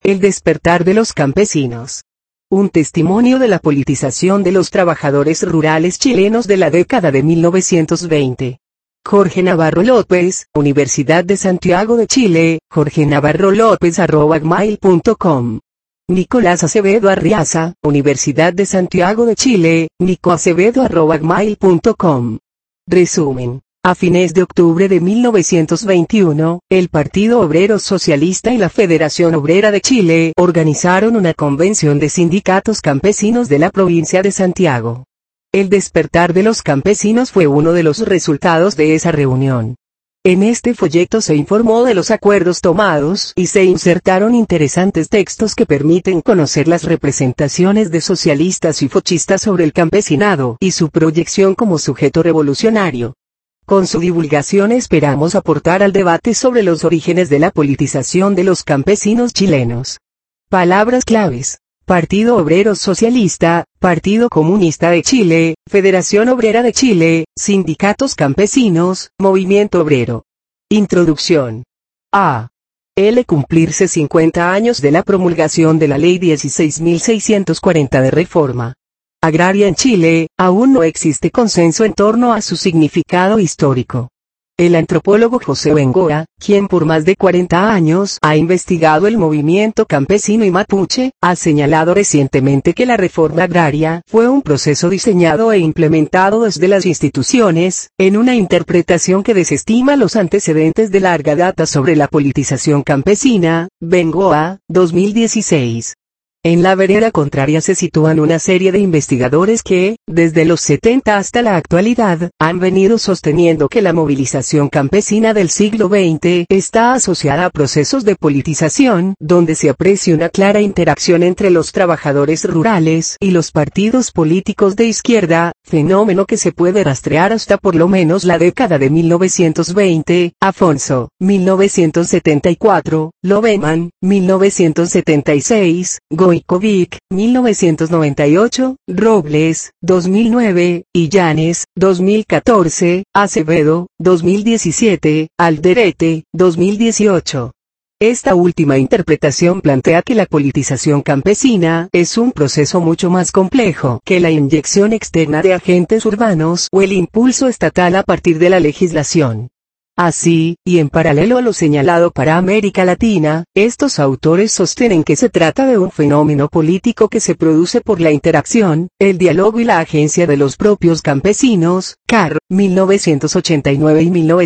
El despertar de los campesinos. Un testimonio de la politización de los trabajadores rurales chilenos de la década de 1920. Jorge Navarro López, Universidad de Santiago de Chile, jorgenavarrolopez@gmail.com. Nicolás Acevedo Arriaza, Universidad de Santiago de Chile, nicoacevedo@gmail.com. Resumen. A fines de octubre de 1921, el Partido Obrero Socialista y la Federación Obrera de Chile organizaron una convención de sindicatos campesinos de la provincia de Santiago. El despertar de los campesinos fue uno de los resultados de esa reunión. En este folleto se informó de los acuerdos tomados y se insertaron interesantes textos que permiten conocer las representaciones de socialistas y fochistas sobre el campesinado y su proyección como sujeto revolucionario. Con su divulgación esperamos aportar al debate sobre los orígenes de la politización de los campesinos chilenos. Palabras claves: Partido Obrero Socialista, Partido Comunista de Chile, Federación Obrera de Chile, Sindicatos Campesinos, Movimiento Obrero. Introducción. A. Cumplirse 50 años de la promulgación de la Ley 16.640 de Reforma Agraria en Chile, aún no existe consenso en torno a su significado histórico. El antropólogo José Bengoa, quien por más de 40 años ha investigado el movimiento campesino y mapuche, ha señalado recientemente que la reforma agraria fue un proceso diseñado e implementado desde las instituciones, en una interpretación que desestima los antecedentes de larga data sobre la politización campesina. Bengoa, 2016. En la vereda contraria se sitúan una serie de investigadores que, desde los 70 hasta la actualidad, han venido sosteniendo que la movilización campesina del siglo XX está asociada a procesos de politización, donde se aprecia una clara interacción entre los trabajadores rurales y los partidos políticos de izquierda, fenómeno que se puede rastrear hasta por lo menos la década de 1920, Afonso, 1974, Loveman, 1976, Gojkovic, 1998, Robles, 2009, Illanes, 2014, Acevedo, 2017, Alderete, 2018. Esta última interpretación plantea que la politización campesina es un proceso mucho más complejo que la inyección externa de agentes urbanos o el impulso estatal a partir de la legislación. Así, y en paralelo a lo señalado para América Latina, estos autores sostienen que se trata de un fenómeno político que se produce por la interacción, el diálogo y la agencia de los propios campesinos. Carr, 1989 y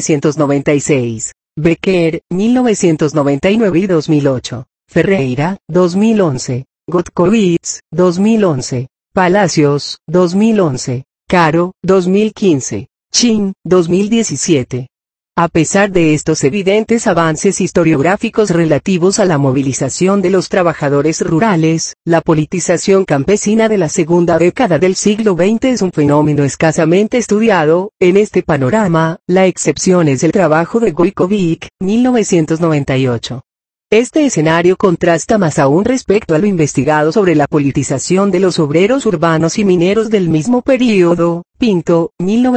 1996. Becker, 1999 y 2008. Ferreira, 2011. Gojkovic, 2011. Palacios, 2011. Caro, 2015. Chin, 2017. A pesar de estos evidentes avances historiográficos relativos a la movilización de los trabajadores rurales, la politización campesina de la segunda década del siglo XX es un fenómeno escasamente estudiado. En este panorama, la excepción es el trabajo de Gojkovic, 1998. Este escenario contrasta más aún respecto a lo investigado sobre la politización de los obreros urbanos y mineros del mismo período. Pinto,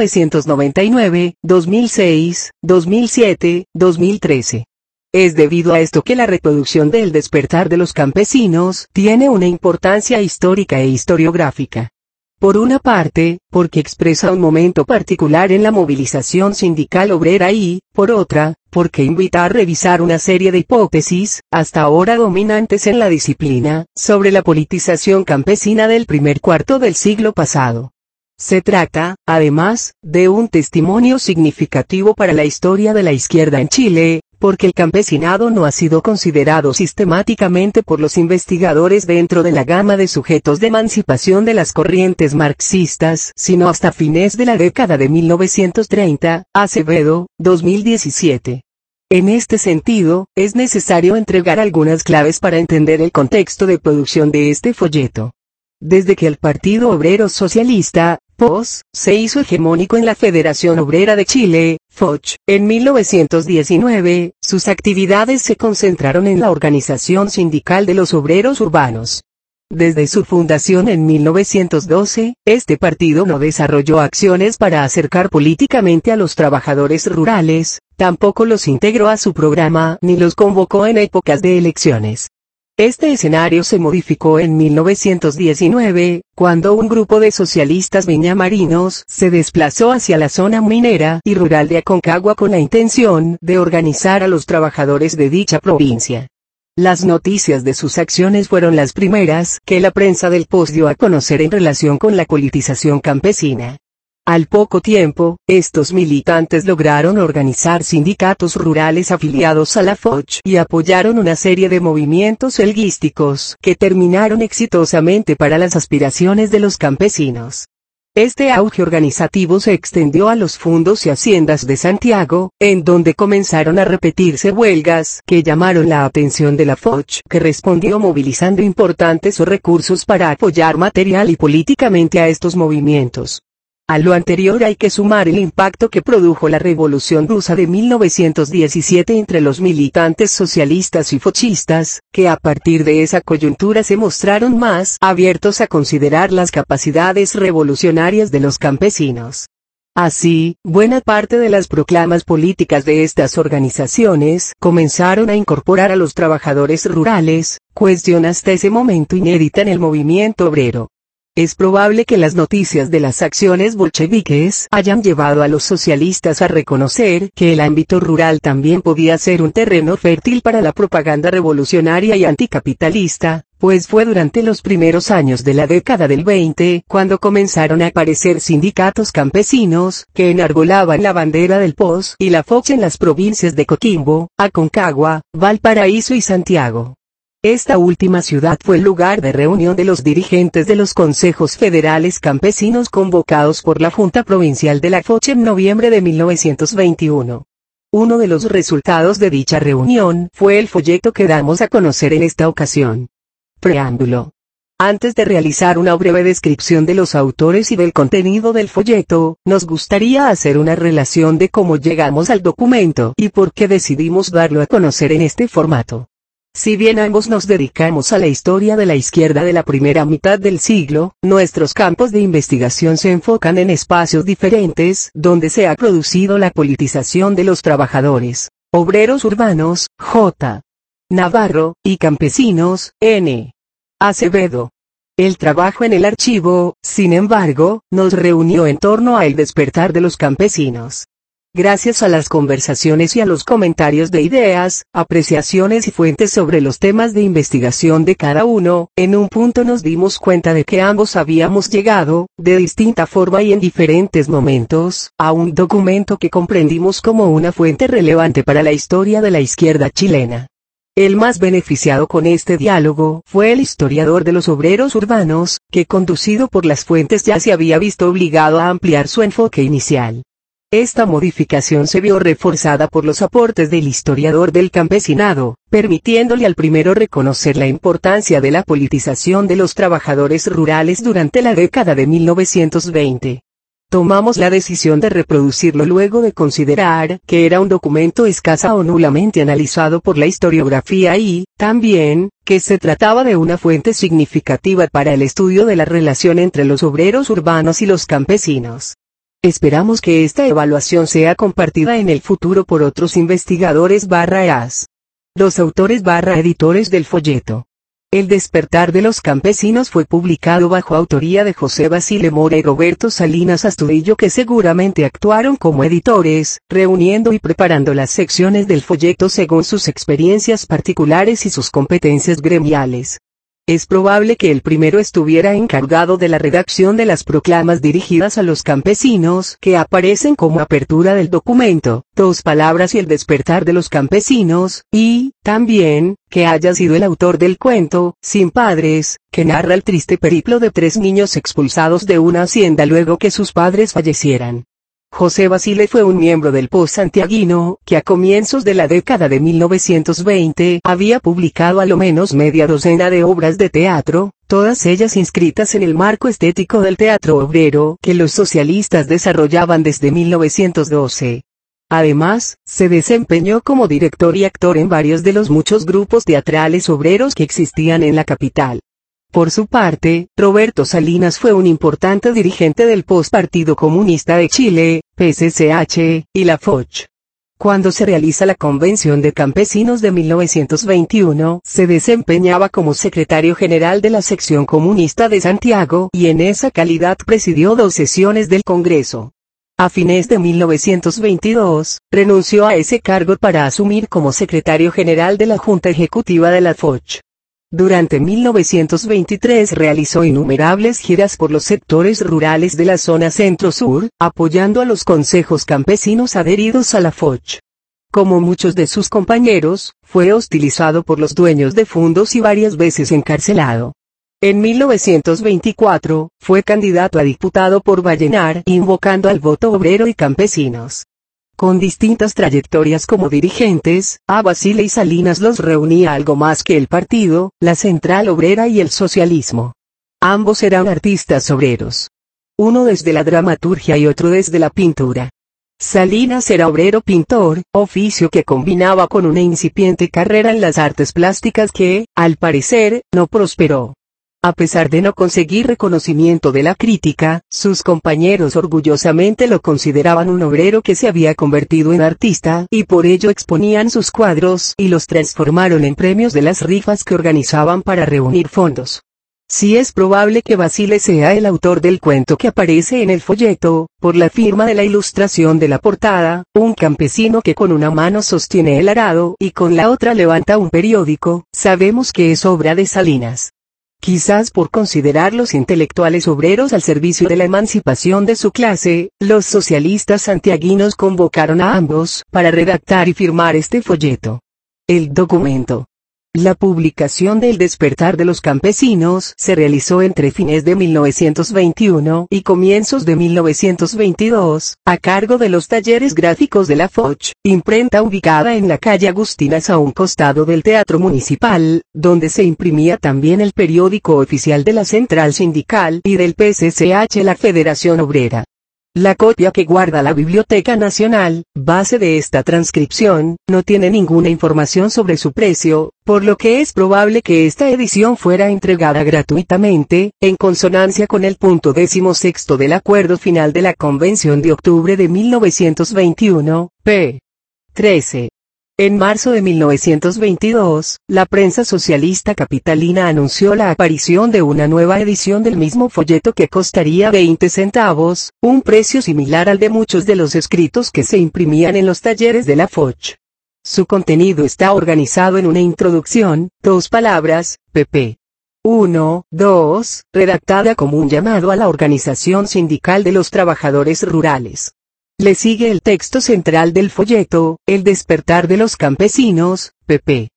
1999, 2006, 2007, 2013. Es debido a esto que la reproducción del despertar de los campesinos tiene una importancia histórica e historiográfica. Por una parte, porque expresa un momento particular en la movilización sindical obrera y, por otra, porque invita a revisar una serie de hipótesis, hasta ahora dominantes en la disciplina, sobre la politización campesina del primer cuarto del siglo pasado. Se trata, además, de un testimonio significativo para la historia de la izquierda en Chile, porque el campesinado no ha sido considerado sistemáticamente por los investigadores dentro de la gama de sujetos de emancipación de las corrientes marxistas, sino hasta fines de la década de 1930, Acevedo, 2017. En este sentido, es necesario entregar algunas claves para entender el contexto de producción de este folleto. Desde que el Partido Obrero Socialista, POS, se hizo hegemónico en la Federación Obrera de Chile, FOCH, en 1919, sus actividades se concentraron en la organización sindical de los obreros urbanos. Desde su fundación en 1912, este partido no desarrolló acciones para acercar políticamente a los trabajadores rurales, tampoco los integró a su programa ni los convocó en épocas de elecciones. Este escenario se modificó en 1919, cuando un grupo de socialistas viñamarinos se desplazó hacia la zona minera y rural de Aconcagua con la intención de organizar a los trabajadores de dicha provincia. Las noticias de sus acciones fueron las primeras que la prensa del Post dio a conocer en relación con la politización campesina. Al poco tiempo, estos militantes lograron organizar sindicatos rurales afiliados a la Foch y apoyaron una serie de movimientos helguísticos que terminaron exitosamente para las aspiraciones de los campesinos. Este auge organizativo se extendió a los fundos y haciendas de Santiago, en donde comenzaron a repetirse huelgas que llamaron la atención de la Foch, que respondió movilizando importantes recursos para apoyar material y políticamente a estos movimientos. A lo anterior hay que sumar el impacto que produjo la Revolución Rusa de 1917 entre los militantes socialistas y fochistas, que a partir de esa coyuntura se mostraron más abiertos a considerar las capacidades revolucionarias de los campesinos. Así, buena parte de las proclamas políticas de estas organizaciones comenzaron a incorporar a los trabajadores rurales, cuestión hasta ese momento inédita en el movimiento obrero. Es probable que las noticias de las acciones bolcheviques hayan llevado a los socialistas a reconocer que el ámbito rural también podía ser un terreno fértil para la propaganda revolucionaria y anticapitalista, pues fue durante los primeros años de la década del 20 cuando comenzaron a aparecer sindicatos campesinos que enargolaban la bandera del POS y la Foch en las provincias de Coquimbo, Aconcagua, Valparaíso y Santiago. Esta última ciudad fue el lugar de reunión de los dirigentes de los consejos federales campesinos convocados por la Junta Provincial de la Foch en noviembre de 1921. Uno de los resultados de dicha reunión fue el folleto que damos a conocer en esta ocasión. Preámbulo. Antes de realizar una breve descripción de los autores y del contenido del folleto, nos gustaría hacer una relación de cómo llegamos al documento y por qué decidimos darlo a conocer en este formato. Si bien ambos nos dedicamos a la historia de la izquierda de la primera mitad del siglo, nuestros campos de investigación se enfocan en espacios diferentes, donde se ha producido la politización de los trabajadores, obreros urbanos, J. Navarro, y campesinos, N. Acevedo. El trabajo en el archivo, sin embargo, nos reunió en torno a el despertar de los campesinos. Gracias a las conversaciones y a los comentarios de ideas, apreciaciones y fuentes sobre los temas de investigación de cada uno, en un punto nos dimos cuenta de que ambos habíamos llegado, de distinta forma y en diferentes momentos, a un documento que comprendimos como una fuente relevante para la historia de la izquierda chilena. El más beneficiado con este diálogo fue el historiador de los obreros urbanos, que conducido por las fuentes ya se había visto obligado a ampliar su enfoque inicial. Esta modificación se vio reforzada por los aportes del historiador del campesinado, permitiéndole al primero reconocer la importancia de la politización de los trabajadores rurales durante la década de 1920. Tomamos la decisión de reproducirlo luego de considerar que era un documento escasa o nulamente analizado por la historiografía y, también, que se trataba de una fuente significativa para el estudio de la relación entre los obreros urbanos y los campesinos. Esperamos que esta evaluación sea compartida en el futuro por otros investigadores/EAS. Los autores/editores del folleto. El despertar de los campesinos fue publicado bajo autoría de José Basile Mora y Roberto Salinas Astudillo, que seguramente actuaron como editores, reuniendo y preparando las secciones del folleto según sus experiencias particulares y sus competencias gremiales. Es probable que el primero estuviera encargado de la redacción de las proclamas dirigidas a los campesinos que aparecen como apertura del documento, Dos palabras y el despertar de los campesinos, y, también, que haya sido el autor del cuento, Sin padres, que narra el triste periplo de 3 niños expulsados de una hacienda luego que sus padres fallecieran. José Basile fue un miembro del POS santiaguino, que a comienzos de la década de 1920 había publicado a lo menos media docena de obras de teatro, todas ellas inscritas en el marco estético del teatro obrero que los socialistas desarrollaban desde 1912. Además, se desempeñó como director y actor en varios de los muchos grupos teatrales obreros que existían en la capital. Por su parte, Roberto Salinas fue un importante dirigente del POS Partido Comunista de Chile, PCCH, y la Foch. Cuando se realiza la Convención de Campesinos de 1921, se desempeñaba como secretario general de la sección comunista de Santiago y en esa calidad presidió 2 sesiones del Congreso. A fines de 1922, renunció a ese cargo para asumir como secretario general de la Junta Ejecutiva de la FOCH. Durante 1923 realizó innumerables giras por los sectores rurales de la zona centro-sur, apoyando a los consejos campesinos adheridos a la FOCH. Como muchos de sus compañeros, fue hostilizado por los dueños de fundos y varias veces encarcelado. En 1924, fue candidato a diputado por Vallenar, invocando al voto obrero y campesinos. Con distintas trayectorias como dirigentes, a Basile y Salinas los reunía algo más que el partido, la Central Obrera y el socialismo. Ambos eran artistas obreros. Uno desde la dramaturgia y otro desde la pintura. Salinas era obrero pintor, oficio que combinaba con una incipiente carrera en las artes plásticas que, al parecer, no prosperó. A pesar de no conseguir reconocimiento de la crítica, sus compañeros orgullosamente lo consideraban un obrero que se había convertido en artista, y por ello exponían sus cuadros y los transformaron en premios de las rifas que organizaban para reunir fondos. Sí es probable que Basile sea el autor del cuento que aparece en el folleto, por la firma de la ilustración de la portada, un campesino que con una mano sostiene el arado y con la otra levanta un periódico. Sabemos que es obra de Salinas. Quizás por considerar los intelectuales obreros al servicio de la emancipación de su clase, los socialistas santiaguinos convocaron a ambos para redactar y firmar este folleto. El documento. La publicación del Despertar de los Campesinos se realizó entre fines de 1921 y comienzos de 1922, a cargo de los talleres gráficos de la FOCH, imprenta ubicada en la calle Agustinas a un costado del Teatro Municipal, donde se imprimía también el periódico oficial de la Central Sindical y del PCCH, la Federación Obrera. La copia que guarda la Biblioteca Nacional, base de esta transcripción, no tiene ninguna información sobre su precio, por lo que es probable que esta edición fuera entregada gratuitamente, en consonancia con el punto 16 del Acuerdo Final de la Convención de octubre de 1921, p. 13. En marzo de 1922, la prensa socialista capitalina anunció la aparición de una nueva edición del mismo folleto que costaría 20 centavos, un precio similar al de muchos de los escritos que se imprimían en los talleres de la FOCH. Su contenido está organizado en una introducción, 2 palabras, pp. 1, 2, redactada como un llamado a la organización sindical de los trabajadores rurales. Le sigue el texto central del folleto, El Despertar de los Campesinos, pp.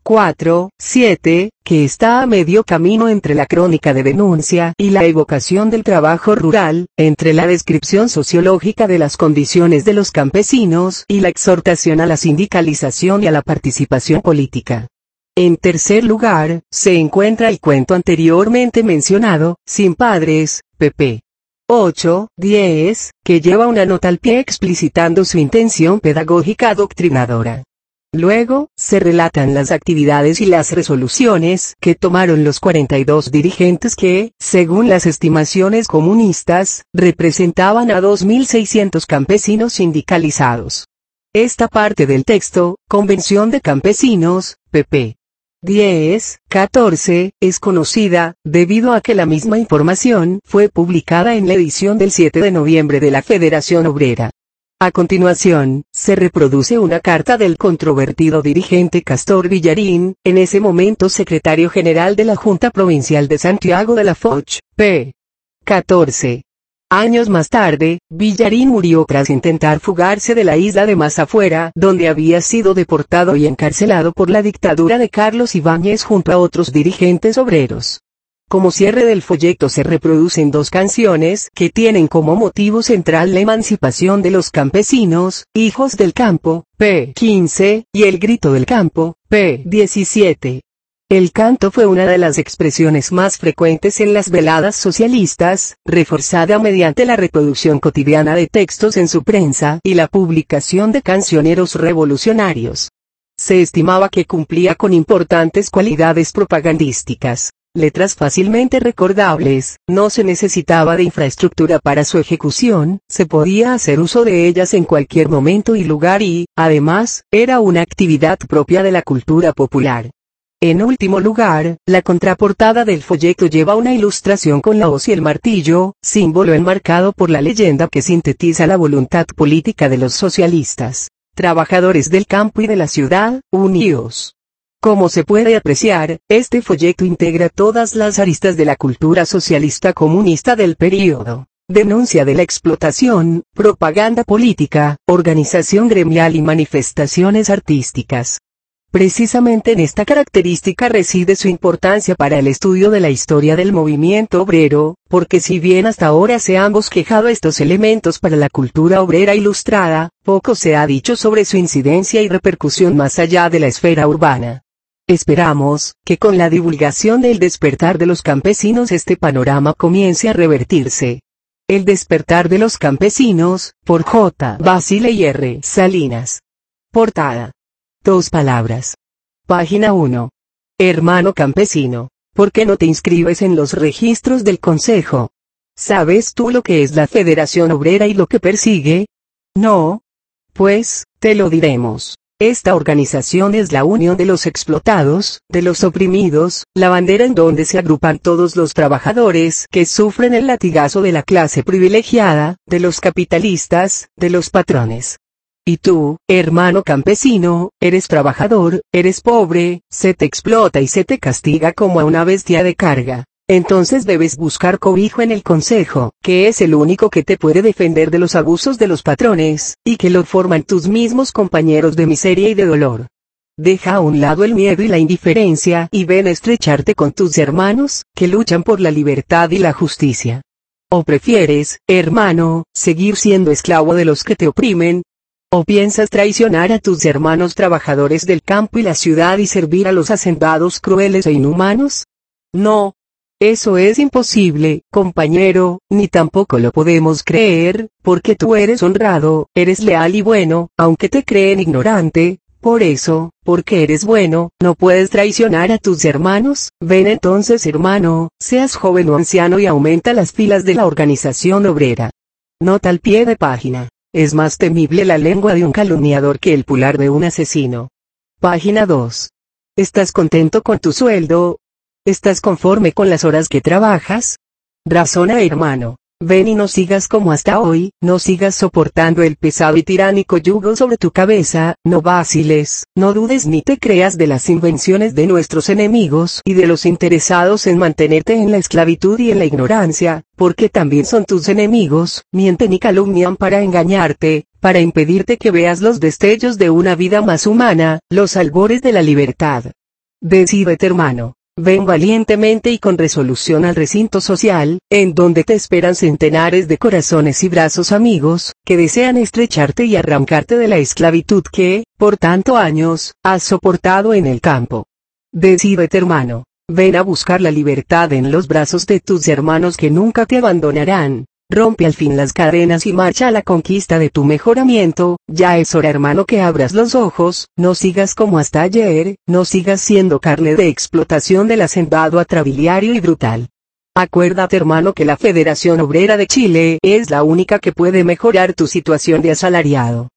4, 7, que está a medio camino entre la crónica de denuncia y la evocación del trabajo rural, entre la descripción sociológica de las condiciones de los campesinos y la exhortación a la sindicalización y a la participación política. En tercer lugar, se encuentra el cuento anteriormente mencionado, Sin Padres, pp. 8, 10, que lleva una nota al pie explicitando su intención pedagógica adoctrinadora. Luego, se relatan las actividades y las resoluciones que tomaron los 42 dirigentes que, según las estimaciones comunistas, representaban a 2.600 campesinos sindicalizados. Esta parte del texto, Convención de Campesinos, pp. 10, 14, es conocida, debido a que la misma información fue publicada en la edición del 7 de noviembre de la Federación Obrera. A continuación, se reproduce una carta del controvertido dirigente Castor Villarín, en ese momento secretario general de la Junta Provincial de Santiago de la FOCH, p. 14. Años más tarde, Villarín murió tras intentar fugarse de la isla de Mazafuera, donde había sido deportado y encarcelado por la dictadura de Carlos Ibáñez junto a otros dirigentes obreros. Como cierre del folleto se reproducen 2 canciones que tienen como motivo central la emancipación de los campesinos, Hijos del Campo, p. 15, y El Grito del Campo, p. 17. El canto fue una de las expresiones más frecuentes en las veladas socialistas, reforzada mediante la reproducción cotidiana de textos en su prensa y la publicación de cancioneros revolucionarios. Se estimaba que cumplía con importantes cualidades propagandísticas. letras fácilmente recordables, no se necesitaba de infraestructura para su ejecución, se podía hacer uso de ellas en cualquier momento y lugar y, además, era una actividad propia de la cultura popular. En último lugar, la contraportada del folleto lleva una ilustración con la hoz y el martillo, símbolo enmarcado por la leyenda que sintetiza la voluntad política de los socialistas, trabajadores del campo y de la ciudad, unidos. Como se puede apreciar, este folleto integra todas las aristas de la cultura socialista comunista del período. Denuncia de la explotación, propaganda política, organización gremial y manifestaciones artísticas. Precisamente en esta característica reside su importancia para el estudio de la historia del movimiento obrero, porque si bien hasta ahora se han bosquejado estos elementos para la cultura obrera ilustrada, poco se ha dicho sobre su incidencia y repercusión más allá de la esfera urbana. Esperamos que con la divulgación del despertar de los campesinos este panorama comience a revertirse. El despertar de los campesinos, por J. Basile y R. Salinas. Portada. 2 palabras. Página 1. Hermano campesino, ¿por qué no te inscribes en los registros del Consejo? ¿Sabes tú lo que es la Federación Obrera y lo que persigue? ¿No? Pues, te lo diremos. Esta organización es la unión de los explotados, de los oprimidos, la bandera en donde se agrupan todos los trabajadores que sufren el latigazo de la clase privilegiada, de los capitalistas, de los patrones. Y tú, hermano campesino, eres trabajador, eres pobre, se te explota y se te castiga como a una bestia de carga. Entonces debes buscar cobijo en el Consejo, que es el único que te puede defender de los abusos de los patrones, y que lo forman tus mismos compañeros de miseria y de dolor. Deja a un lado el miedo y la indiferencia y ven a estrecharte con tus hermanos, que luchan por la libertad y la justicia. ¿O prefieres, hermano, seguir siendo esclavo de los que te oprimen? ¿O piensas traicionar a tus hermanos trabajadores del campo y la ciudad y servir a los hacendados crueles e inhumanos? No. Eso es imposible, compañero, ni tampoco lo podemos creer, porque tú eres honrado, eres leal y bueno, aunque te creen ignorante. Por eso, porque eres bueno, no puedes traicionar a tus hermanos. Ven entonces, hermano, seas joven o anciano y aumenta las filas de la organización obrera. Nota al pie de página. Es más temible la lengua de un calumniador que el pular de un asesino. Página 2. ¿Estás contento con tu sueldo? ¿Estás conforme con las horas que trabajas? Razona, hermano. Ven y no sigas como hasta hoy, no sigas soportando el pesado y tiránico yugo sobre tu cabeza, no vaciles, no dudes ni te creas de las invenciones de nuestros enemigos y de los interesados en mantenerte en la esclavitud y en la ignorancia, porque también son tus enemigos, mienten y calumnian para engañarte, para impedirte que veas los destellos de una vida más humana, los albores de la libertad. Decídete, hermano. Ven valientemente y con resolución al recinto social, en donde te esperan centenares de corazones y brazos amigos, que desean estrecharte y arrancarte de la esclavitud que, por tanto años, has soportado en el campo. Decídete, hermano. Ven a buscar la libertad en los brazos de tus hermanos que nunca te abandonarán. Rompe al fin las cadenas y marcha a la conquista de tu mejoramiento. Ya es hora, hermano, que abras los ojos, no sigas como hasta ayer, no sigas siendo carne de explotación del hacendado atrabiliario y brutal. Acuérdate, hermano, que la Federación Obrera de Chile es la única que puede mejorar tu situación de asalariado.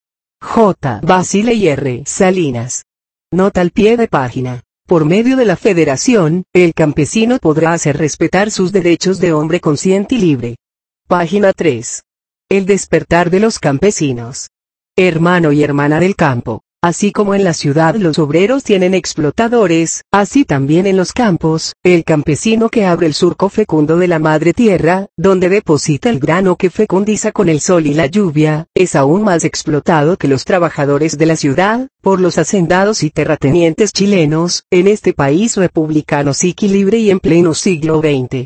J. Basile y R. Salinas. Nota al pie de página. Por medio de la Federación, el campesino podrá hacer respetar sus derechos de hombre consciente y libre. Página 3. El despertar de los campesinos. Hermano y hermana del campo. Así como en la ciudad los obreros tienen explotadores, así también en los campos, el campesino que abre el surco fecundo de la madre tierra, donde deposita el grano que fecundiza con el sol y la lluvia, es aún más explotado que los trabajadores de la ciudad, por los hacendados y terratenientes chilenos, en este país republicano, psiqui libre y en pleno siglo XX.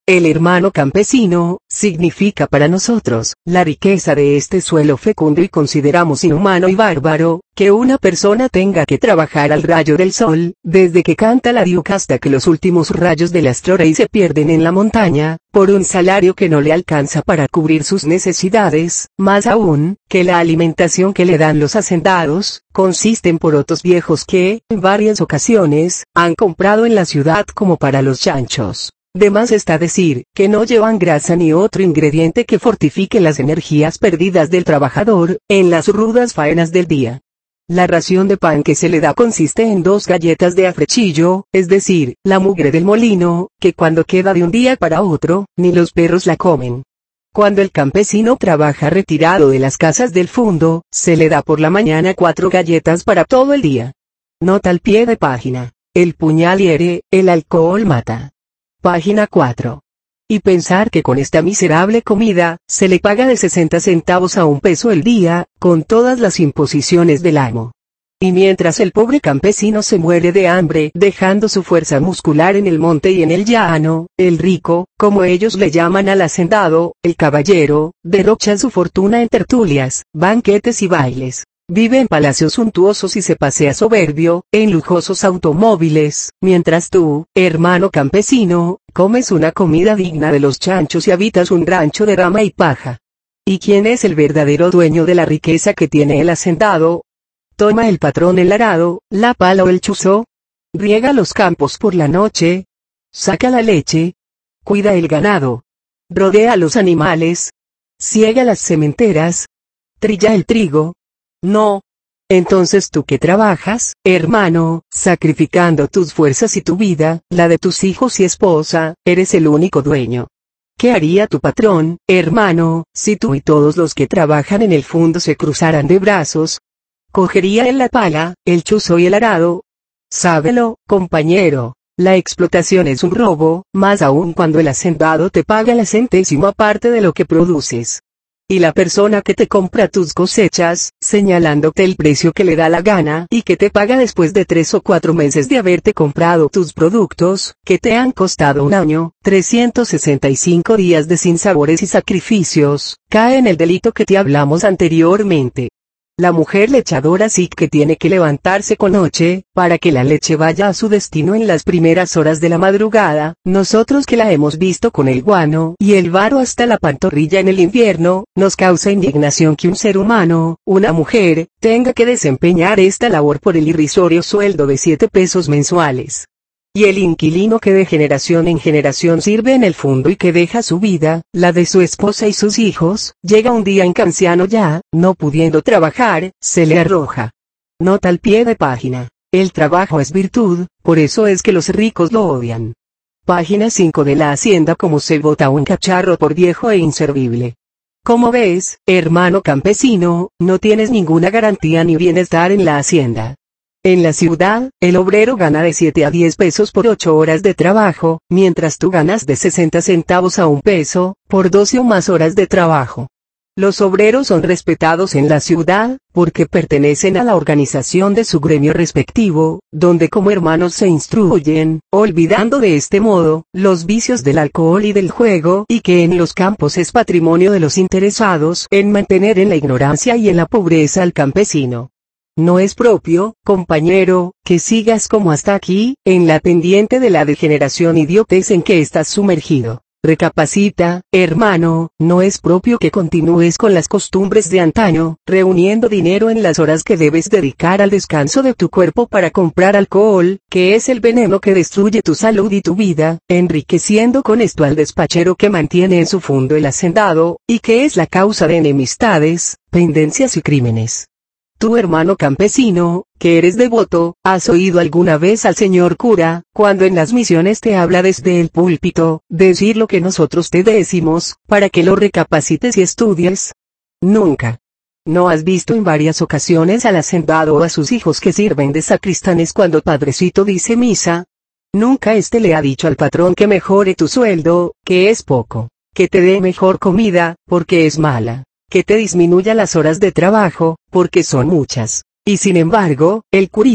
El hermano campesino, significa para nosotros, la riqueza de este suelo fecundo y consideramos inhumano y bárbaro, que una persona tenga que trabajar al rayo del sol, desde que canta la diuca hasta que los últimos rayos del astro rey se pierden en la montaña, por un salario que no le alcanza para cubrir sus necesidades, más aún, que la alimentación que le dan los hacendados, consiste en porotos viejos que, en varias ocasiones, han comprado en la ciudad como para los chanchos. De más está decir, que no llevan grasa ni otro ingrediente que fortifique las energías perdidas del trabajador, en las rudas faenas del día. La ración de pan que se le da consiste en 2 galletas de afrechillo, es decir, la mugre del molino, que cuando queda de un día para otro, ni los perros la comen. Cuando el campesino trabaja retirado de las casas del fundo, se le da por la mañana 4 galletas para todo el día. Nota al pie de página. El puñal hiere, el alcohol mata. Página 4. Y pensar que con esta miserable comida, se le paga de 60 centavos a 1 peso el día, con todas las imposiciones del amo. Y mientras el pobre campesino se muere de hambre, dejando su fuerza muscular en el monte y en el llano, el rico, como ellos le llaman al hacendado, el caballero, derrocha su fortuna en tertulias, banquetes y bailes. Vive en palacios suntuosos y se pasea soberbio, en lujosos automóviles, mientras tú, hermano campesino, comes una comida digna de los chanchos y habitas un rancho de rama y paja. ¿Y quién es el verdadero dueño de la riqueza que tiene el hacendado? ¿Toma el patrón el arado, la pala o el chuzo? ¿Riega los campos por la noche? ¿Saca la leche? ¿Cuida el ganado? ¿Rodea a los animales? ¿Ciega las sementeras? ¿Trilla el trigo? No. Entonces tú que trabajas, hermano, sacrificando tus fuerzas y tu vida, la de tus hijos y esposa, eres el único dueño. ¿Qué haría tu patrón, hermano, si tú y todos los que trabajan en el fundo se cruzaran de brazos? ¿Cogería él la pala, el chuzo y el arado? Sábelo, compañero. La explotación es un robo, más aún cuando el hacendado te paga la centésima parte de lo que produces. Y la persona que te compra tus cosechas, señalándote el precio que le da la gana y que te paga después de 3 o 4 meses de haberte comprado tus productos, que te han costado un año, 365 días de sinsabores y sacrificios, cae en el delito que te hablamos anteriormente. La mujer lechadora sí que tiene que levantarse con noche, para que la leche vaya a su destino en las primeras horas de la madrugada, nosotros que la hemos visto con el guano y el varo hasta la pantorrilla en el invierno, nos causa indignación que un ser humano, una mujer, tenga que desempeñar esta labor por el irrisorio sueldo de 7 pesos mensuales. Y el inquilino que de generación en generación sirve en el fundo y que deja su vida, la de su esposa y sus hijos, llega un día en que anciano ya, no pudiendo trabajar, se le arroja. Nota al pie de página. El trabajo es virtud, por eso es que los ricos lo odian. Página 5 de la Hacienda. Como se bota un cacharro por viejo e inservible. Como ves, hermano campesino, no tienes ninguna garantía ni bienestar en la hacienda. En la ciudad, el obrero gana de 7 a 10 pesos por 8 horas de trabajo, mientras tú ganas de 60 centavos a 1 peso, por 12 o más horas de trabajo. Los obreros son respetados en la ciudad, porque pertenecen a la organización de su gremio respectivo, donde como hermanos se instruyen, olvidando de este modo, los vicios del alcohol y del juego, y que en los campos es patrimonio de los interesados en mantener en la ignorancia y en la pobreza al campesino. No es propio, compañero, que sigas como hasta aquí, en la pendiente de la degeneración idiotez en que estás sumergido. Recapacita, hermano, no es propio que continúes con las costumbres de antaño, reuniendo dinero en las horas que debes dedicar al descanso de tu cuerpo para comprar alcohol, que es el veneno que destruye tu salud y tu vida, enriqueciendo con esto al despachero que mantiene en su fundo el hacendado, y que es la causa de enemistades, pendencias y crímenes. Tú, hermano campesino, que eres devoto, ¿has oído alguna vez al señor cura, cuando en las misiones te habla desde el púlpito, decir lo que nosotros te decimos, para que lo recapacites y estudies? Nunca. ¿No has visto en varias ocasiones al hacendado o a sus hijos que sirven de sacristanes cuando padrecito dice misa? Nunca éste le ha dicho al patrón que mejore tu sueldo, que es poco, que te dé mejor comida, porque es mala, que te disminuya las horas de trabajo, porque son muchas. Y sin embargo, el curita,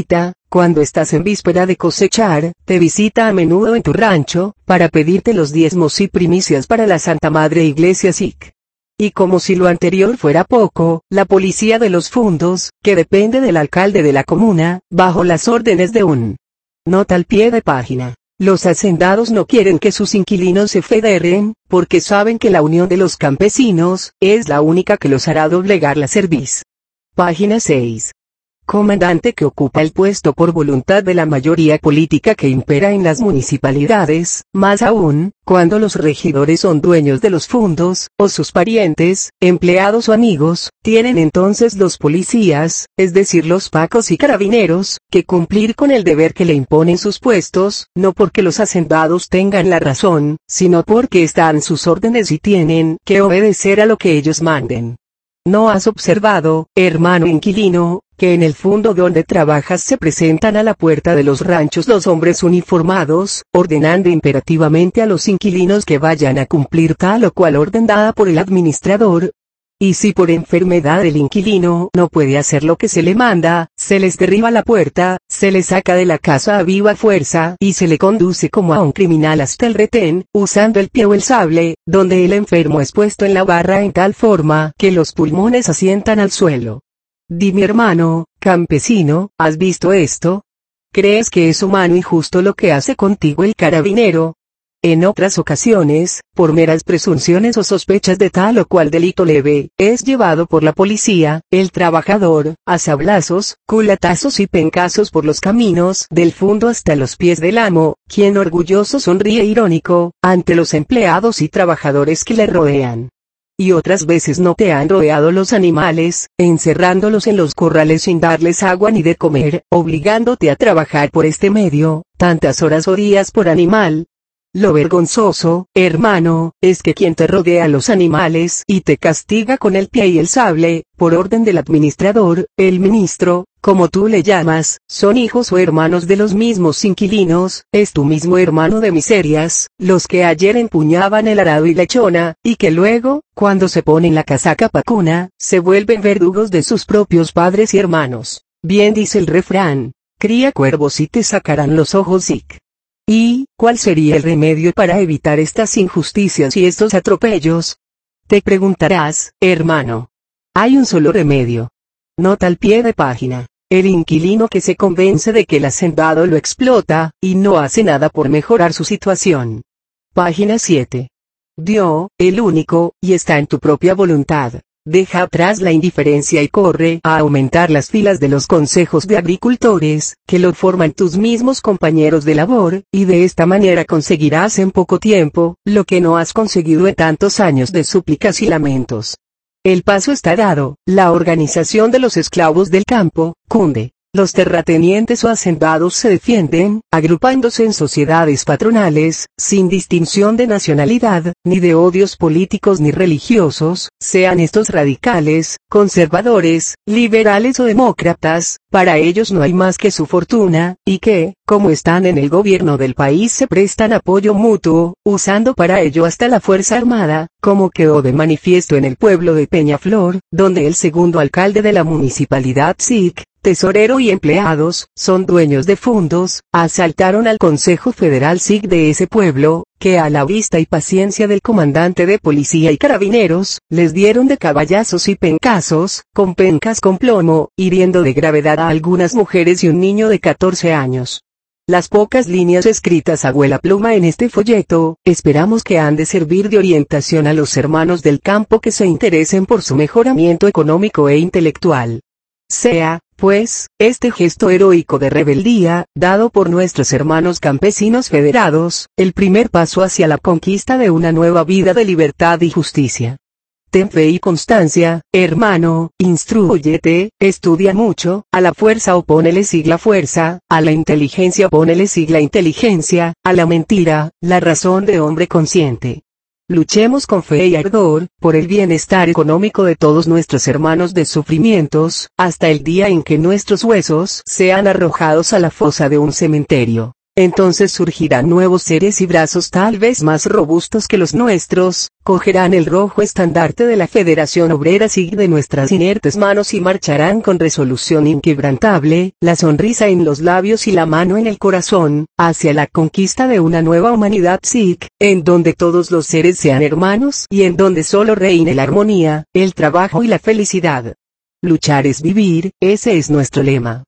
cuando estás en víspera de cosechar, te visita a menudo en tu rancho, para pedirte los diezmos y primicias para la Santa Madre Iglesia Sikh. Y como si lo anterior fuera poco, la policía de los fundos, que depende del alcalde de la comuna, bajo las órdenes de un nota al pie de página. Los hacendados no quieren que sus inquilinos se federen, porque saben que la unión de los campesinos, es la única que los hará doblegar la cerviz. Página 6. Comandante que ocupa el puesto por voluntad de la mayoría política que impera en las municipalidades, más aún, cuando los regidores son dueños de los fondos, o sus parientes, empleados o amigos, tienen entonces los policías, es decir los pacos y carabineros, que cumplir con el deber que le imponen sus puestos, no porque los hacendados tengan la razón, sino porque están sus órdenes y tienen que obedecer a lo que ellos manden. ¿No has observado, hermano inquilino, que en el fondo donde trabajas se presentan a la puerta de los ranchos los hombres uniformados, ordenando imperativamente a los inquilinos que vayan a cumplir tal o cual orden dada por el administrador? Y si por enfermedad el inquilino no puede hacer lo que se le manda, se les derriba la puerta, se le saca de la casa a viva fuerza y se le conduce como a un criminal hasta el retén, usando el pie o el sable, donde el enfermo es puesto en la barra en tal forma que los pulmones asientan al suelo. Dime hermano, campesino, ¿has visto esto? ¿Crees que es humano y justo lo que hace contigo el carabinero? En otras ocasiones, por meras presunciones o sospechas de tal o cual delito leve, es llevado por la policía, el trabajador, a sablazos, culatazos y pencazos por los caminos del fondo hasta los pies del amo, quien orgulloso sonríe irónico, ante los empleados y trabajadores que le rodean. Y otras veces no te han rodeado los animales, encerrándolos en los corrales sin darles agua ni de comer, obligándote a trabajar por este medio, tantas horas o días por animal. Lo vergonzoso, hermano, es que quien te rodea a los animales y te castiga con el pie y el sable, por orden del administrador, el ministro, como tú le llamas, son hijos o hermanos de los mismos inquilinos, es tu mismo hermano de miserias, los que ayer empuñaban el arado y lechona, y que luego, cuando se ponen la casaca pacuna, se vuelven verdugos de sus propios padres y hermanos. Bien dice el refrán, cría cuervos y te sacarán los ojos Sikh. ¿Y cuál sería el remedio para evitar estas injusticias y estos atropellos? Te preguntarás, hermano. Hay un solo remedio. Nota al pie de página. El inquilino que se convence de que el hacendado lo explota, y no hace nada por mejorar su situación. Página 7. Dios, el único, y está en tu propia voluntad. Deja atrás la indiferencia y corre a aumentar las filas de los consejos de agricultores, que lo forman tus mismos compañeros de labor, y de esta manera conseguirás en poco tiempo, lo que no has conseguido en tantos años de súplicas y lamentos. El paso está dado, la organización de los esclavos del campo, cunde. Los terratenientes o hacendados se defienden, agrupándose en sociedades patronales, sin distinción de nacionalidad, ni de odios políticos ni religiosos, sean estos radicales, conservadores, liberales o demócratas, para ellos no hay más que su fortuna, y que, como están en el gobierno del país se prestan apoyo mutuo, usando para ello hasta la fuerza armada, como quedó de manifiesto en el pueblo de Peñaflor, donde el segundo alcalde de la municipalidad Sikh, tesorero y empleados, son dueños de fondos, asaltaron al Consejo Federal Sikh de ese pueblo, que a la vista y paciencia del comandante de policía y carabineros, les dieron de caballazos y pencazos, con pencas con plomo, hiriendo de gravedad a algunas mujeres y un niño de 14 años. Las pocas líneas escritas a vuela pluma en este folleto, esperamos que han de servir de orientación a los hermanos del campo que se interesen por su mejoramiento económico e intelectual. Sea, pues, este gesto heroico de rebeldía, dado por nuestros hermanos campesinos federados, el primer paso hacia la conquista de una nueva vida de libertad y justicia. Ten fe y constancia, hermano, instrúyete, estudia mucho, a la fuerza opónele sigla fuerza, a la inteligencia opónele sigla inteligencia, a la mentira, la razón de hombre consciente. Luchemos con fe y ardor, por el bienestar económico de todos nuestros hermanos de sufrimientos, hasta el día en que nuestros huesos sean arrojados a la fosa de un cementerio. Entonces surgirán nuevos seres y brazos tal vez más robustos que los nuestros, cogerán el rojo estandarte de la Federación Obrera SIG de nuestras inertes manos y marcharán con resolución inquebrantable, la sonrisa en los labios y la mano en el corazón, hacia la conquista de una nueva humanidad SIG, en donde todos los seres sean hermanos y en donde solo reine la armonía, el trabajo y la felicidad. Luchar es vivir, ese es nuestro lema.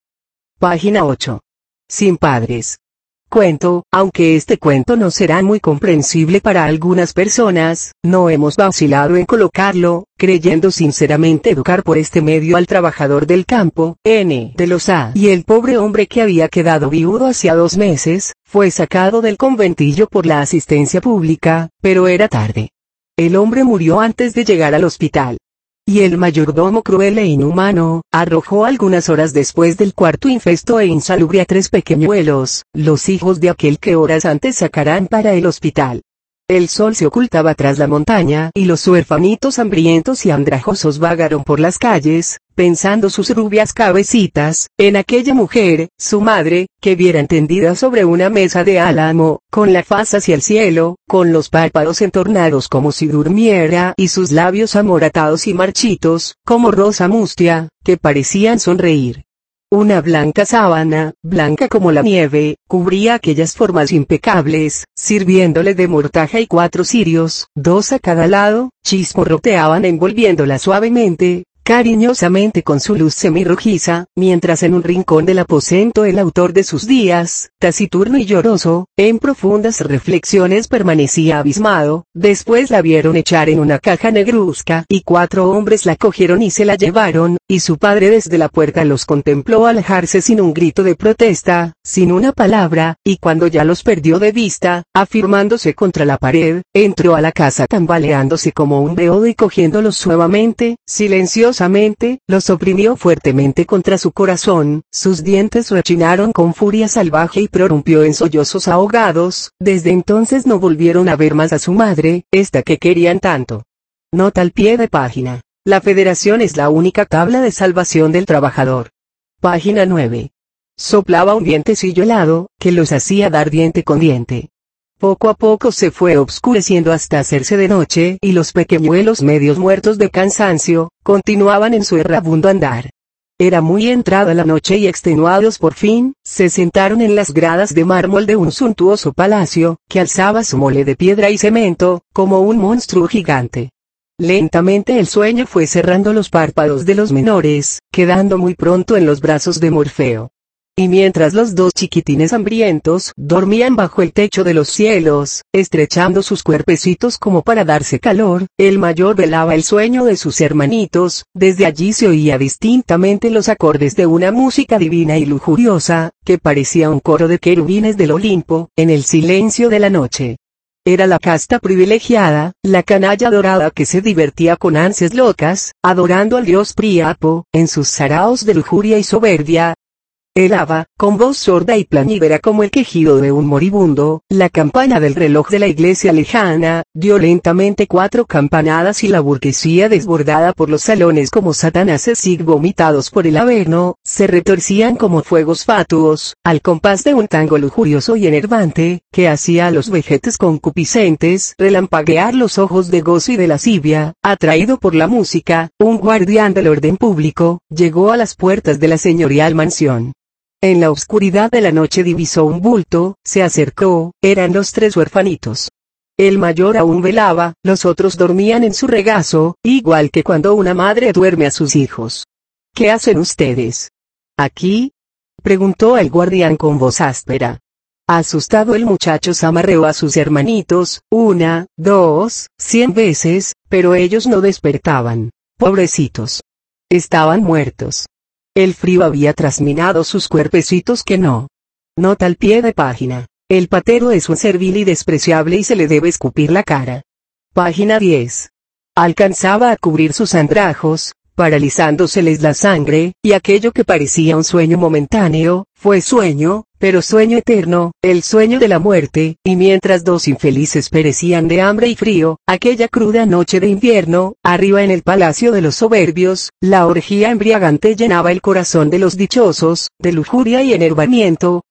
Página 8. Sin padres. Cuento, aunque este cuento no será muy comprensible para algunas personas, no hemos vacilado en colocarlo, creyendo sinceramente educar por este medio al trabajador del campo, N. de los A. Y el pobre hombre que había quedado viudo hacía 2 meses, fue sacado del conventillo por la asistencia pública, pero era tarde. El hombre murió antes de llegar al hospital. Y el mayordomo cruel e inhumano, arrojó algunas horas después del cuarto infesto e insalubre a 3 pequeñuelos, los hijos de aquel que horas antes sacarán para el hospital. El sol se ocultaba tras la montaña y los huerfanitos hambrientos y andrajosos vagaron por las calles, pensando sus rubias cabecitas, en aquella mujer, su madre, que viera tendida sobre una mesa de álamo, con la faz hacia el cielo, con los párpados entornados como si durmiera y sus labios amoratados y marchitos, como rosa mustia, que parecían sonreír. Una blanca sábana, blanca como la nieve, cubría aquellas formas impecables, sirviéndole de mortaja y 4 cirios, 2 a cada lado, chisporroteaban envolviéndola suavemente, cariñosamente con su luz semirrojiza, mientras en un rincón del aposento el autor de sus días, taciturno y lloroso, en profundas reflexiones permanecía abismado. Después la vieron echar en una caja negruzca y 4 hombres la cogieron y se la llevaron, y su padre desde la puerta los contempló alejarse sin un grito de protesta, sin una palabra, y cuando ya los perdió de vista, afirmándose contra la pared, entró a la casa tambaleándose como un beodo y cogiéndolos suavemente, silenciosamente, los oprimió fuertemente contra su corazón, sus dientes rechinaron con furia salvaje y prorrumpió en sollozos ahogados. Desde entonces no volvieron a ver más a su madre, esta que querían tanto. Nota al pie de página. La Federación es la única tabla de salvación del trabajador. Página 9. Soplaba un vientecillo helado, que los hacía dar diente con diente. Poco a poco se fue obscureciendo hasta hacerse de noche y los pequeñuelos medios muertos de cansancio, continuaban en su errabundo andar. Era muy entrada la noche y extenuados por fin, se sentaron en las gradas de mármol de un suntuoso palacio, que alzaba su mole de piedra y cemento, como un monstruo gigante. Lentamente el sueño fue cerrando los párpados de los menores, quedando muy pronto en los brazos de Morfeo. Y mientras los 2 chiquitines hambrientos dormían bajo el techo de los cielos, estrechando sus cuerpecitos como para darse calor, el mayor velaba el sueño de sus hermanitos. Desde allí se oía distintamente los acordes de una música divina y lujuriosa, que parecía un coro de querubines del Olimpo, en el silencio de la noche. Era la casta privilegiada, la canalla dorada que se divertía con ansias locas, adorando al dios Priapo, en sus saraos de lujuria y soberbia. Helaba, con voz sorda y plañidera como el quejido de un moribundo, la campana del reloj de la iglesia lejana, dio lentamente 4 campanadas y la burguesía desbordada por los salones como satanáses SIG vomitados por el Averno, se retorcían como fuegos fatuos, al compás de un tango lujurioso y enervante, que hacía a los vejetes concupiscentes relampaguear los ojos de gozo y de lascivia. Atraído por la música, un guardián del orden público, llegó a las puertas de la señorial mansión. En la oscuridad de la noche divisó un bulto, se acercó, eran los 3 huerfanitos. El mayor aún velaba, los otros dormían en su regazo, igual que cuando una madre duerme a sus hijos. ¿Qué hacen ustedes aquí?, preguntó el guardián con voz áspera. Asustado el muchacho zamarreó a sus hermanitos, 1, 2, 100 veces, pero ellos no despertaban. Pobrecitos. Estaban muertos. El frío había trasminado sus cuerpecitos que no. Nota al pie de página. El patero es un servil y despreciable y se le debe escupir la cara. Página 10. Alcanzaba a cubrir sus andrajos, paralizándoseles la sangre, y aquello que parecía un sueño momentáneo, fue sueño, pero sueño eterno, el sueño de la muerte, y mientras 2 infelices perecían de hambre y frío, aquella cruda noche de invierno, arriba en el palacio de los soberbios, la orgía embriagante llenaba el corazón de los dichosos, de lujuria y enervamiento.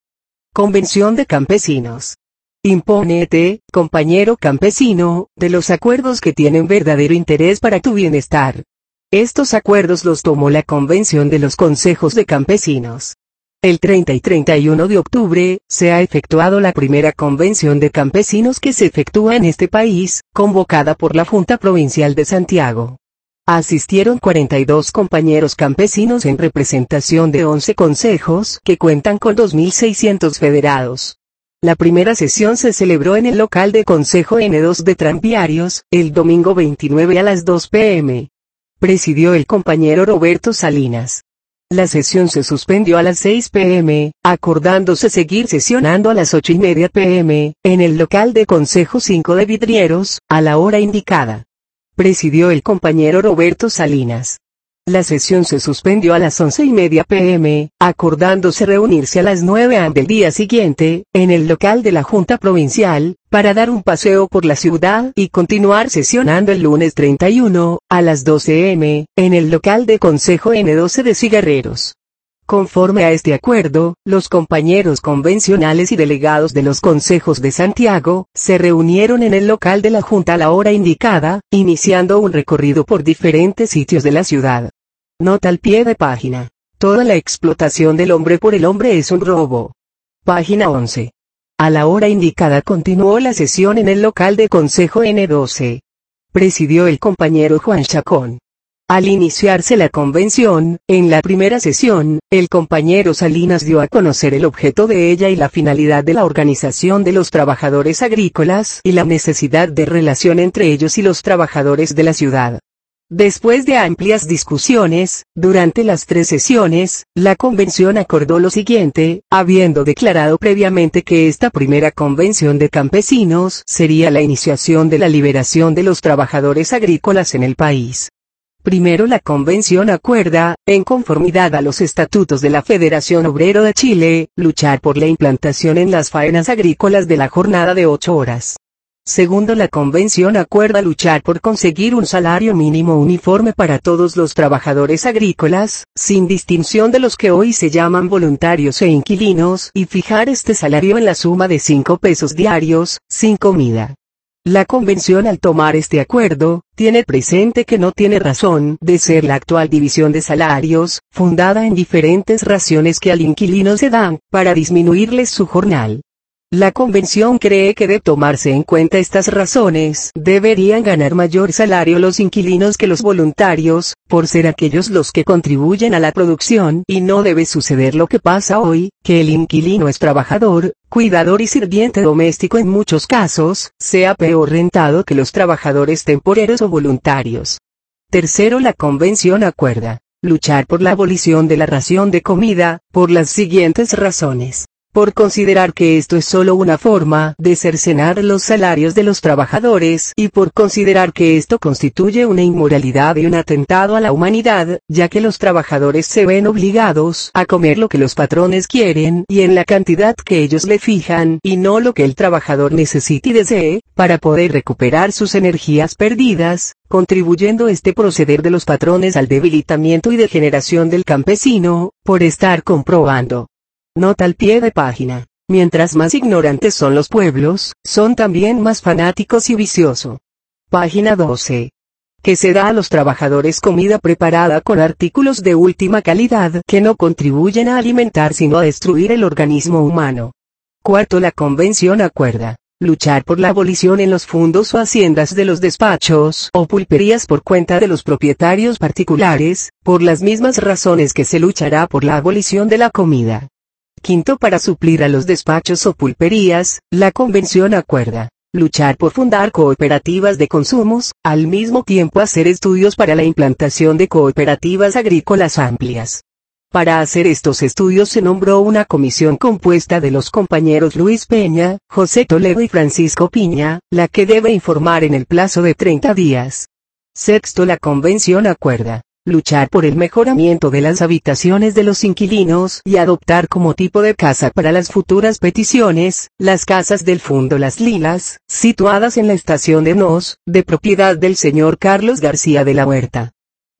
Convención de Campesinos. Impónete, compañero campesino, de los acuerdos que tienen verdadero interés para tu bienestar. Estos acuerdos los tomó la Convención de los Consejos de Campesinos. El 30 y 31 de octubre, se ha efectuado la primera Convención de Campesinos que se efectúa en este país, convocada por la Junta Provincial de Santiago. Asistieron 42 compañeros campesinos en representación de 11 consejos que cuentan con 2.600 federados. La primera sesión se celebró en el local de Consejo N2 de Tranviarios, el domingo 29 a las 2 p.m. Presidió el compañero Roberto Salinas. La sesión se suspendió a las 6 p.m., acordándose seguir sesionando a las 8:30 p.m., en el local de Consejo 5 de Vidrieros, a la hora indicada. Presidió el compañero Roberto Salinas. La sesión se suspendió a las 11:30 p.m., acordándose reunirse a las 9 a.m. del día siguiente, en el local de la Junta Provincial, para dar un paseo por la ciudad y continuar sesionando el lunes 31, a las 12 m., en el local de Consejo N12 de Cigarreros. Conforme a este acuerdo, los compañeros convencionales y delegados de los consejos de Santiago, se reunieron en el local de la Junta a la hora indicada, iniciando un recorrido por diferentes sitios de la ciudad. Nota al pie de página. Toda la explotación del hombre por el hombre es un robo. Página 11. A la hora indicada continuó la sesión en el local de Consejo N12. Presidió el compañero Juan Chacón. Al iniciarse la convención, en la primera sesión, el compañero Salinas dio a conocer el objeto de ella y la finalidad de la organización de los trabajadores agrícolas y la necesidad de relación entre ellos y los trabajadores de la ciudad. Después de amplias discusiones, durante las 3 sesiones, la convención acordó lo siguiente, habiendo declarado previamente que esta primera convención de campesinos sería la iniciación de la liberación de los trabajadores agrícolas en el país. Primero la convención acuerda, en conformidad a los estatutos de la Federación Obrero de Chile, luchar por la implantación en las faenas agrícolas de la jornada de 8 horas. Segundo la convención acuerda luchar por conseguir un salario mínimo uniforme para todos los trabajadores agrícolas, sin distinción de los que hoy se llaman voluntarios e inquilinos, y fijar este salario en la suma de 5 pesos diarios, sin comida. La convención al tomar este acuerdo, tiene presente que no tiene razón de ser la actual división de salarios, fundada en diferentes raciones que al inquilino se dan, para disminuirles su jornal. La convención cree que de tomarse en cuenta estas razones, deberían ganar mayor salario los inquilinos que los voluntarios, por ser aquellos los que contribuyen a la producción, y no debe suceder lo que pasa hoy, que el inquilino es trabajador, cuidador y sirviente doméstico en muchos casos, sea peor rentado que los trabajadores temporeros o voluntarios. Tercero la convención acuerda luchar por la abolición de la ración de comida, por las siguientes razones. Por considerar que esto es solo una forma de cercenar los salarios de los trabajadores y por considerar que esto constituye una inmoralidad y un atentado a la humanidad, ya que los trabajadores se ven obligados a comer lo que los patrones quieren y en la cantidad que ellos le fijan y no lo que el trabajador necesite y desee, para poder recuperar sus energías perdidas, contribuyendo este proceder de los patrones al debilitamiento y degeneración del campesino, por estar comprobando. Nota al pie de página. Mientras más ignorantes son los pueblos, son también más fanáticos y viciosos. Página 12. Que se da a los trabajadores comida preparada con artículos de última calidad que no contribuyen a alimentar sino a destruir el organismo humano. Cuarto, la convención acuerda luchar por la abolición en los fondos o haciendas de los despachos o pulperías por cuenta de los propietarios particulares, por las mismas razones que se luchará por la abolición de la comida. Quinto, para suplir a los despachos o pulperías, la convención acuerda luchar por fundar cooperativas de consumos, al mismo tiempo hacer estudios para la implantación de cooperativas agrícolas amplias. Para hacer estos estudios se nombró una comisión compuesta de los compañeros Luis Peña, José Toledo y Francisco Piña, la que debe informar en el plazo de 30 días. Sexto, la convención acuerda luchar por el mejoramiento de las habitaciones de los inquilinos y adoptar como tipo de casa para las futuras peticiones, las casas del Fundo Las Lilas, situadas en la estación de Nos, de propiedad del señor Carlos García de la Huerta.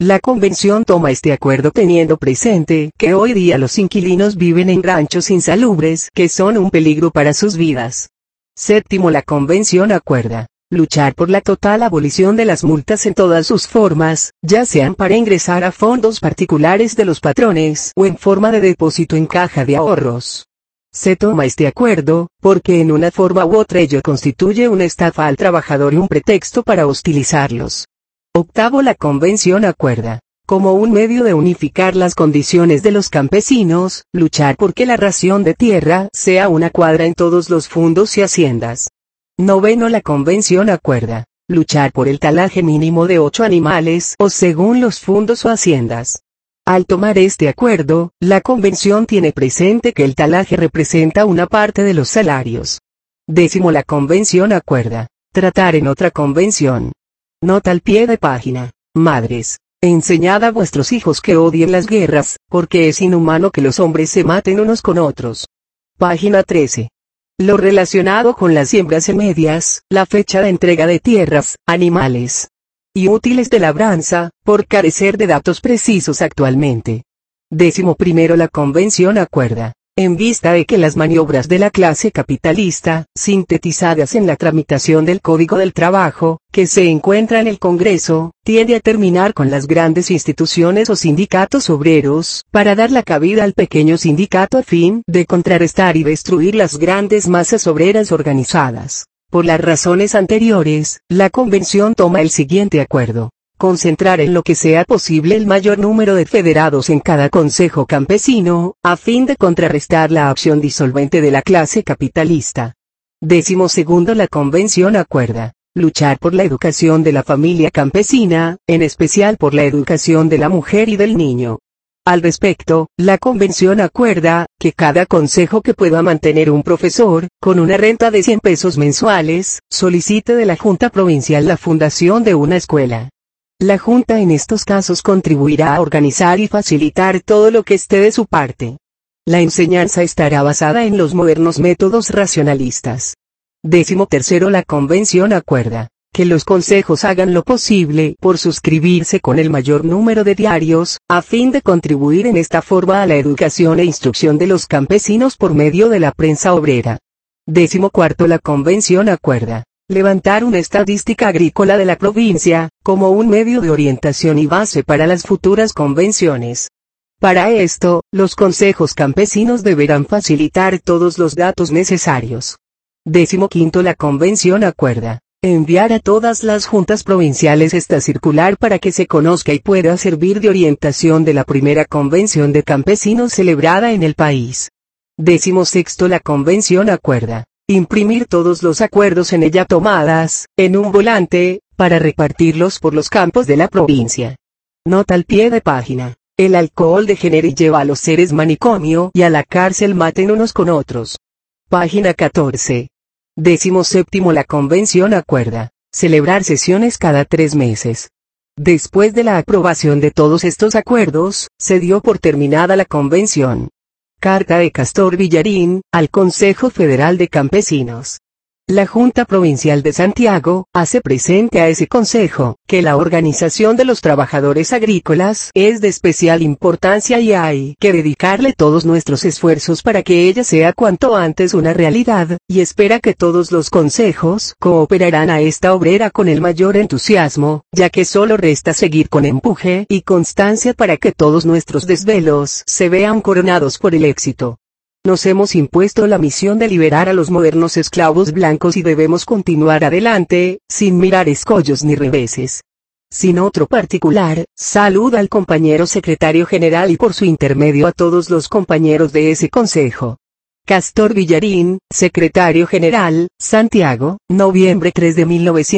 La convención toma este acuerdo teniendo presente que hoy día los inquilinos viven en ranchos insalubres que son un peligro para sus vidas. Séptimo, la convención acuerda luchar por la total abolición de las multas en todas sus formas, ya sean para ingresar a fondos particulares de los patrones o en forma de depósito en caja de ahorros. Se toma este acuerdo, porque en una forma u otra ello constituye una estafa al trabajador y un pretexto para hostilizarlos. Octavo, la convención acuerda, como un medio de unificar las condiciones de los campesinos, luchar porque la ración de tierra sea una cuadra en todos los fundos y haciendas. Noveno, la convención acuerda, luchar por el talaje mínimo de 8 animales o según los fundos o haciendas. Al tomar este acuerdo, la convención tiene presente que el talaje representa una parte de los salarios. Décimo, la convención acuerda, tratar en otra convención. Nota al pie de página. Madres, enseñad a vuestros hijos que odien las guerras, porque es inhumano que los hombres se maten unos con otros. Página 13. Lo relacionado con las siembras en medias, la fecha de entrega de tierras, animales y útiles de labranza, por carecer de datos precisos actualmente. Décimo primero, la convención acuerda, en vista de que las maniobras de la clase capitalista, sintetizadas en la tramitación del Código del Trabajo, que se encuentra en el Congreso, tiende a terminar con las grandes instituciones o sindicatos obreros, para dar la cabida al pequeño sindicato a fin de contrarrestar y destruir las grandes masas obreras organizadas. Por las razones anteriores, la convención toma el siguiente acuerdo: concentrar en lo que sea posible el mayor número de federados en cada consejo campesino, a fin de contrarrestar la acción disolvente de la clase capitalista. Décimo segundo, la convención acuerda luchar por la educación de la familia campesina, en especial por la educación de la mujer y del niño. Al respecto, la convención acuerda que cada consejo que pueda mantener un profesor, con una renta de 100 pesos mensuales, solicite de la Junta Provincial la fundación de una escuela. La Junta en estos casos contribuirá a organizar y facilitar todo lo que esté de su parte. La enseñanza estará basada en los modernos métodos racionalistas. Décimo tercero, la convención acuerda que los consejos hagan lo posible por suscribirse con el mayor número de diarios, a fin de contribuir en esta forma a la educación e instrucción de los campesinos por medio de la prensa obrera. Décimo cuarto, la convención acuerda levantar una estadística agrícola de la provincia, como un medio de orientación y base para las futuras convenciones. Para esto, los consejos campesinos deberán facilitar todos los datos necesarios. Décimo quinto, la convención acuerda enviar a todas las juntas provinciales esta circular para que se conozca y pueda servir de orientación de la primera convención de campesinos celebrada en el país. Décimo sexto, la convención acuerda imprimir todos los acuerdos en ella tomadas, en un volante, para repartirlos por los campos de la provincia. Nota al pie de página. El alcohol degenera y lleva a los seres manicomio y a la cárcel, maten unos con otros. Página 14. Décimo séptimo, la convención acuerda celebrar sesiones cada 3 meses. Después de la aprobación de todos estos acuerdos, se dio por terminada la convención. Carta de Castor Villarín, al Consejo Federal de Campesinos. La Junta Provincial de Santiago, hace presente a ese Consejo, que la organización de los trabajadores agrícolas es de especial importancia y hay que dedicarle todos nuestros esfuerzos para que ella sea cuanto antes una realidad, y espera que todos los consejos cooperarán a esta obrera con el mayor entusiasmo, ya que solo resta seguir con empuje y constancia para que todos nuestros desvelos se vean coronados por el éxito. Nos hemos impuesto la misión de liberar a los modernos esclavos blancos y debemos continuar adelante, sin mirar escollos ni reveses. Sin otro particular, saluda al compañero secretario general y por su intermedio a todos los compañeros de ese consejo. Castor Villarín, secretario general, Santiago, noviembre 3 de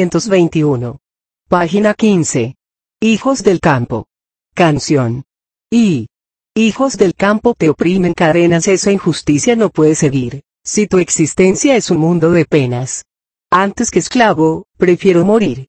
1921. Página 15. Hijos del campo. Canción. Hijos del campo te oprimen cadenas, esa injusticia no puede seguir, si tu existencia es un mundo de penas. Antes que esclavo, prefiero morir.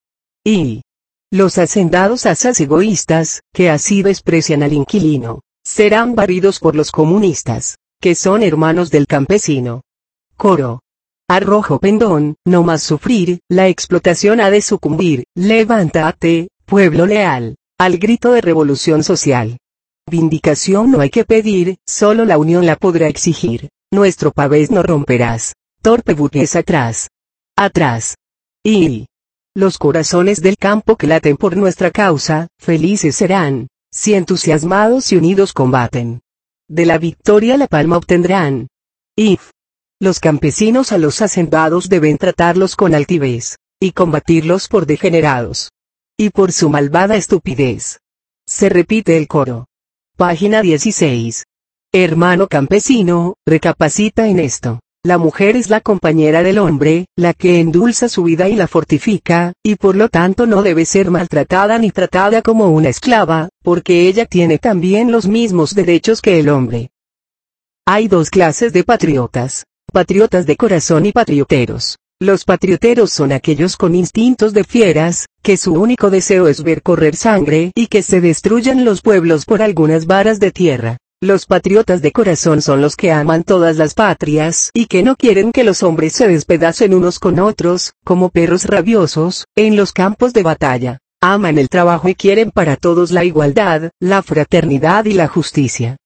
Los hacendados asas egoístas, que así desprecian al inquilino, serán barridos por los comunistas, que son hermanos del campesino. Coro. Arrojo pendón, no más sufrir, la explotación ha de sucumbir, levántate, pueblo leal. Al grito de revolución social. Vindicación no hay que pedir, solo la unión la podrá exigir. Nuestro pavés no romperás. Torpe burgués atrás. Atrás. Y los corazones del campo que laten por nuestra causa, felices serán, si entusiasmados y unidos combaten. De la victoria la palma obtendrán. Y los campesinos a los hacendados deben tratarlos con altivez, y combatirlos por degenerados. Y por su malvada estupidez. Se repite el coro. Página 16. Hermano campesino, recapacita en esto. La mujer es la compañera del hombre, la que endulza su vida y la fortifica, y por lo tanto no debe ser maltratada ni tratada como una esclava, porque ella tiene también los mismos derechos que el hombre. Hay dos clases de patriotas, patriotas de corazón y patrioteros. Los patrioteros son aquellos con instintos de fieras, que su único deseo es ver correr sangre y que se destruyan los pueblos por algunas varas de tierra. Los patriotas de corazón son los que aman todas las patrias y que no quieren que los hombres se despedacen unos con otros, como perros rabiosos, en los campos de batalla. Aman el trabajo y quieren para todos la igualdad, la fraternidad y la justicia.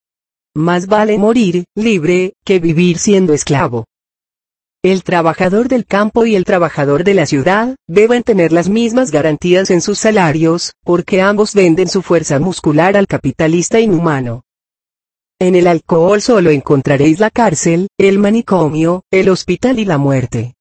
Más vale morir libre que vivir siendo esclavo. El trabajador del campo y el trabajador de la ciudad deben tener las mismas garantías en sus salarios, porque ambos venden su fuerza muscular al capitalista inhumano. En el alcohol solo encontraréis la cárcel, el manicomio, el hospital y la muerte.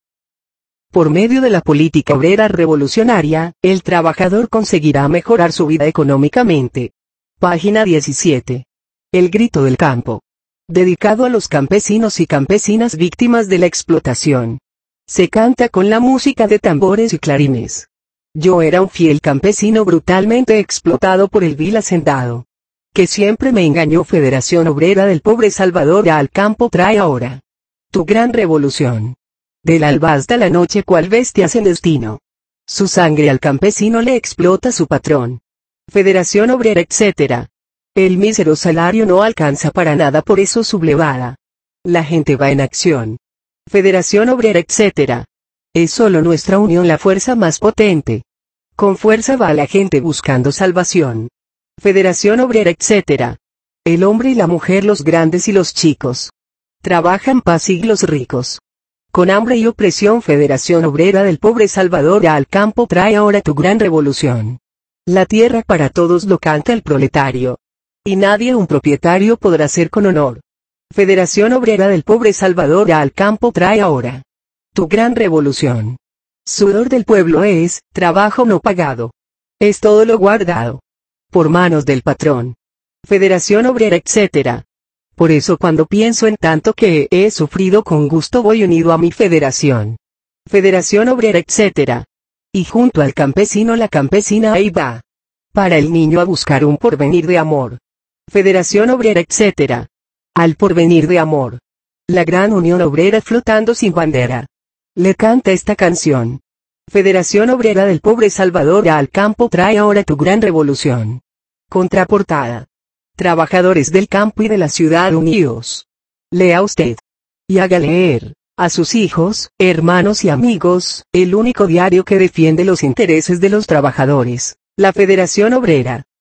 Por medio de la política obrera revolucionaria, el trabajador conseguirá mejorar su vida económicamente. Página 17. El grito del campo. Dedicado a los campesinos y campesinas víctimas de la explotación. Se canta con la música de tambores y clarines. Yo era un fiel campesino brutalmente explotado por el vil hacendado. Que siempre me engañó. Federación Obrera del Pobre Salvador al campo trae ahora. Tu gran revolución. Del alba hasta la noche cual bestia sin destino. Su sangre al campesino le explota su patrón. Federación Obrera etc. El mísero salario no alcanza para nada, por eso sublevada. La gente va en acción. Federación Obrera etc. Es solo nuestra unión la fuerza más potente. Con fuerza va la gente buscando salvación. Federación Obrera etc. El hombre y la mujer, los grandes y los chicos. Trabajan para siglos ricos. Con hambre y opresión. Federación Obrera del Pobre Salvador al campo trae ahora tu gran revolución. La tierra para todos lo canta el proletario. Y nadie un propietario podrá ser con honor. Federación Obrera del Pobre Salvador al campo trae ahora tu gran revolución. Sudor del pueblo es, trabajo no pagado. Es todo lo guardado por manos del patrón. Federación Obrera etc. Por eso cuando pienso en tanto que he sufrido, con gusto voy unido a mi federación. Federación Obrera etc. Y junto al campesino la campesina ahí va. Para el niño a buscar un porvenir de amor. Federación Obrera etc. Al porvenir de amor. La gran unión obrera flotando sin bandera. Le canta esta canción. Federación Obrera del Pobre Salvador al campo trae ahora tu gran revolución. Contraportada. Trabajadores del campo y de la ciudad unidos. Lea usted. Y haga leer a sus hijos, hermanos y amigos, el único diario que defiende los intereses de los trabajadores, la Federación Obrera.